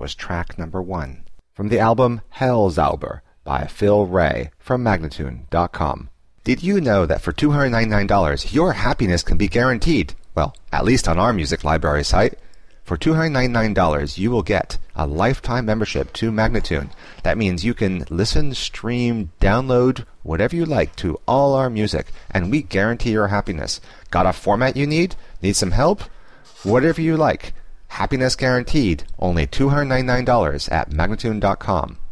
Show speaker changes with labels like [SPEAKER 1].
[SPEAKER 1] was track number 1 from the album Hellzauber by Phil Ray from Magnatune.com. Did you know that for $299 your happiness can be guaranteed? Well, at least on our music library site. For $299 you will get a lifetime membership to Magnatune. That means you can listen, stream, download, whatever you like to all our music, and we guarantee your happiness. Got a format you need? Need some help? Whatever you like. Happiness guaranteed. Only $299 at Magnatune.com.